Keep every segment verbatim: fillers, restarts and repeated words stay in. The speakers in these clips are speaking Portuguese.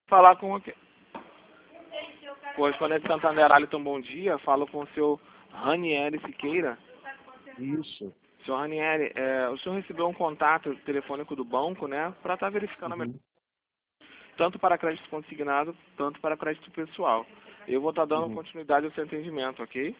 Falar com o correspondente Santander, Aliton, bom dia. Falo com o seu Ranieri Siqueira. Isso. Senhor Ranieri, é, o senhor recebeu um contato telefônico do banco, né, para estar verificando Uhum. a minha... tanto para crédito consignado, tanto para crédito pessoal. Eu vou estar dando Uhum. continuidade ao seu atendimento, ok?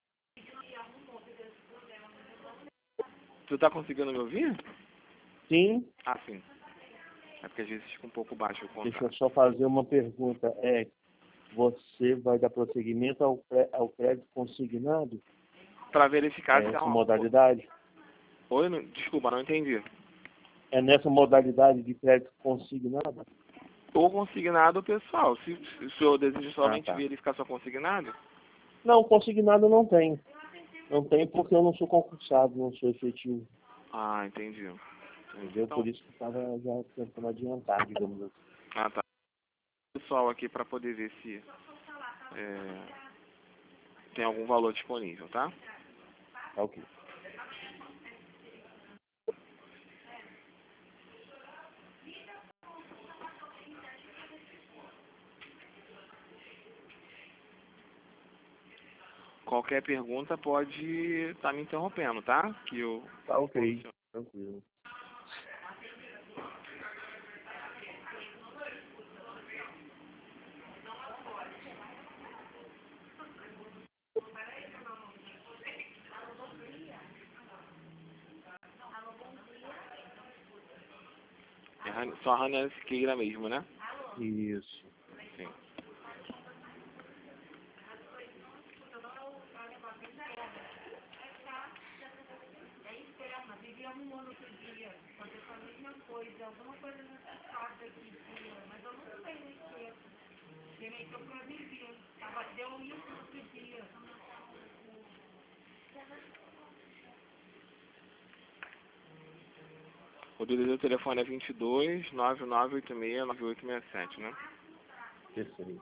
Tu está conseguindo me ouvir? Sim. Ah, sim. É porque às vezes fica um pouco baixo o contato. Deixa eu só fazer uma pergunta. É, você vai dar prosseguimento ao, cré- ao crédito consignado? Para verificar É se é essa uma... modalidade? Oi, não... desculpa, não entendi. É nessa modalidade de crédito consignado? Ou consignado pessoal. Se, se o senhor deseja Ah, somente tá. verificar só consignado, Não, consignado não tem. Não tem porque eu não sou concursado, não sou efetivo. ah, entendi. Entendi. Entendeu? Então, Por isso que estava já tentando adiantar, digamos assim. ah, tá. Pessoal aqui para poder ver se é, tem algum valor disponível, tá? Tá ok. Qualquer pergunta pode estar me interrompendo, tá? Que eu Tá ok. Tranquilo. é Ran- só a Ranieri Siqueira mesmo, né? Isso. Sim. O número do telefone é vinte e dois, nove nove oito seis, nove oito seis sete, né? Perfeito.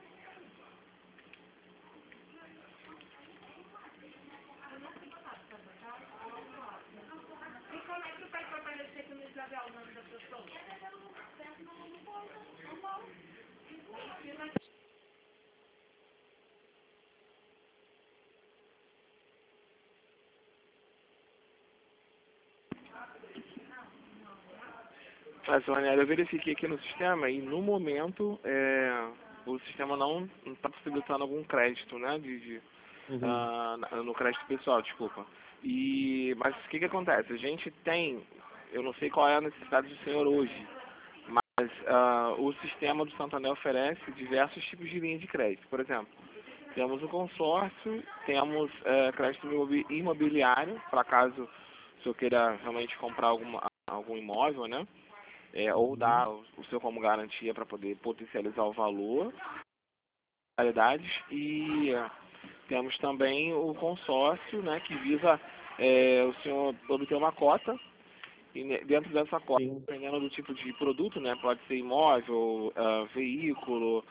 Mas, Ranieri, eu verifiquei aqui no sistema e no momento é, o sistema não está possibilitando algum crédito, né? De, de, Uhum. ah, na- no crédito pessoal, desculpa. E, mas o que que acontece? A gente tem, eu não sei qual é a necessidade do senhor hoje, mas ah, o sistema do Santander oferece diversos tipos de linha de crédito. Por exemplo, temos o consórcio, temos eh, crédito imobi- imobiliário, para caso o senhor queira realmente comprar alguma, algum imóvel, né? É, ou Uhum. dar o o seu como garantia para poder potencializar o valor, qualidades, e eh, temos também o consórcio, né, que visa eh, o senhor obter uma cota, e ne- dentro dessa cota, Sim. dependendo do tipo de produto, né, pode ser imóvel, ah, veículo,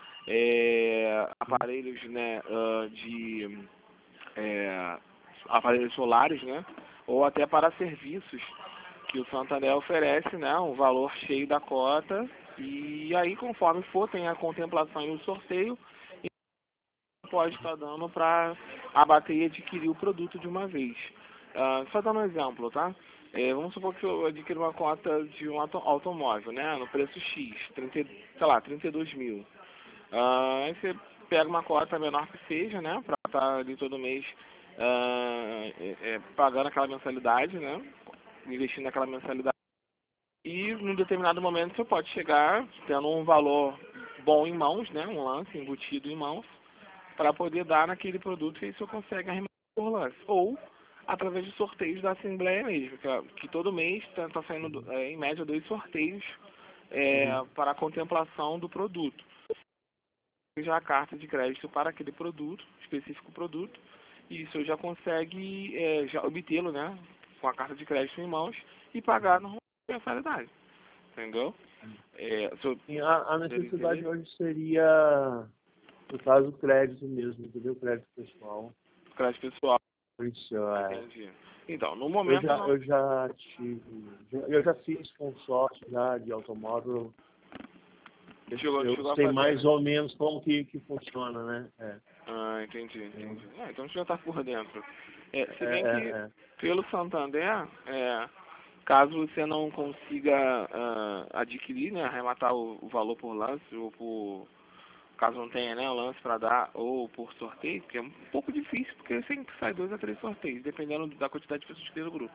eh, aparelhos, né, ah, de eh, aparelhos solares, né, ou até para serviços que o Santander oferece, né, um valor cheio da cota, e aí conforme for, tem a contemplação e o sorteio, e pode estar dando para abater e adquirir o produto de uma vez. Ah, só dando um exemplo, tá? É, vamos supor que eu adquiro uma cota de um auto- automóvel, né, no preço X, trinta, sei lá, trinta e dois mil. Ah, aí você pega uma cota menor que seja, né, para estar ali todo mês ah, é, é, pagando aquela mensalidade, né, investindo naquela mensalidade. E num determinado momento você pode chegar tendo um valor bom em mãos, né, um lance embutido em mãos, para poder dar naquele produto e aí você consegue arrematar por lance. Ou através de sorteios da Assembleia mesmo, que, é- que todo mês está saindo é, em média dois sorteios é, Uhum. para a contemplação do produto. Já a carta de crédito para aquele produto, específico produto, e isso já consegue é, já obtê-lo, né, com a carta de crédito em mãos e pagar na mensalidade. Entendeu? É, se eu Sim, a, a poder necessidade entender, hoje seria, no caso, crédito mesmo, entendeu? Crédito pessoal. crédito pessoal, Por isso, é, entendi. Então, no eu momento já, não. eu já tive, já- eu já fiz consórcio já de automóvel Chegou, eu chegou a sei fazer, mais né? ou menos como que, que funciona, né? É, Ah, entendi, entendi. Ah, então você já está por dentro. É, se é, bem é, que é. pelo Santander, é, caso você não consiga ah, adquirir, né, arrematar o, o valor por lance, ou por, caso não tenha, né, o lance para dar, ou por sorteio, que é um pouco difícil, porque sempre sai dois a três sorteios, dependendo da quantidade de pessoas que tem no grupo.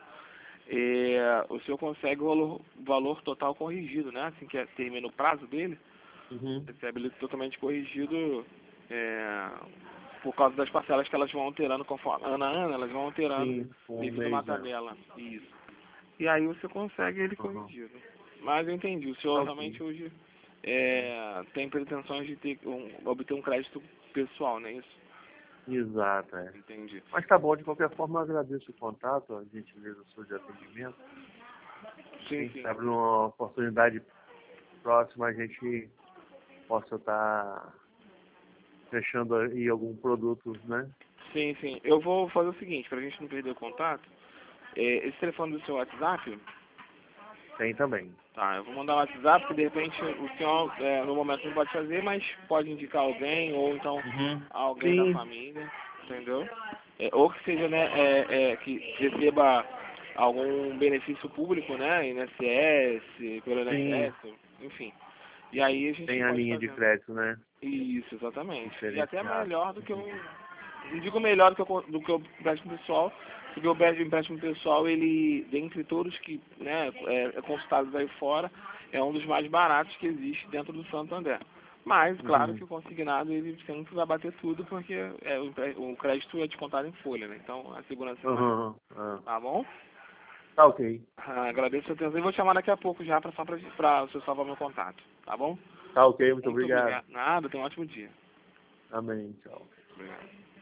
É, o senhor consegue o valor, valor total corrigido, né, assim que termina o prazo dele, Uhum. recebe ele totalmente corrigido, é, por causa das parcelas que elas vão alterando conforme ano a ano, elas vão alterando Sim, um devido a uma mês, né? tabela. Isso. E aí você consegue ele Uhum. corrigido. Mas eu entendi, o Tá senhor ok. realmente hoje é, tem pretensões de ter um, obter um crédito pessoal, não é isso? Exato, é. Entendi. Mas tá bom, de qualquer forma eu agradeço o contato, a gentileza sua de atendimento. Sim, Quem sim. sabe numa oportunidade próxima a gente possa estar fechando aí algum produto, né? Sim, sim. Eu vou fazer o seguinte, pra gente não perder o contato, é, esse telefone do seu WhatsApp, Tem também. tá, eu vou mandar um WhatsApp, que de repente o senhor é, no momento não pode fazer, mas pode indicar alguém, ou então Uhum. alguém da Sim, família, entendeu? É, ou que seja, né, é, é, que receba algum benefício público, né, I N S S, pelo sim. I N S S, enfim. E aí a gente Tem a pode linha de fazer. crédito, né? Isso, exatamente. E até Diferenciado. melhor do que um. Não digo melhor do que, o, do que o empréstimo pessoal, porque o empréstimo pessoal, ele, dentre todos que, né, é, é consultados aí fora, é um dos mais baratos que existe dentro do Santander. Mas, claro Uhum. que o consignado, ele sempre vai bater tudo, porque é, o, empre- o crédito é descontado em folha, né? Então, a segurança é maior. Uhum. Uhum. Tá bom? Tá ok. Ah, agradeço a atenção e vou chamar daqui a pouco já, pra, só para você salvar meu contato. Tá bom? Tá ok, muito Muito obrigado. obrigado. Nada, tenha um ótimo dia. Amém, tchau. Obrigado.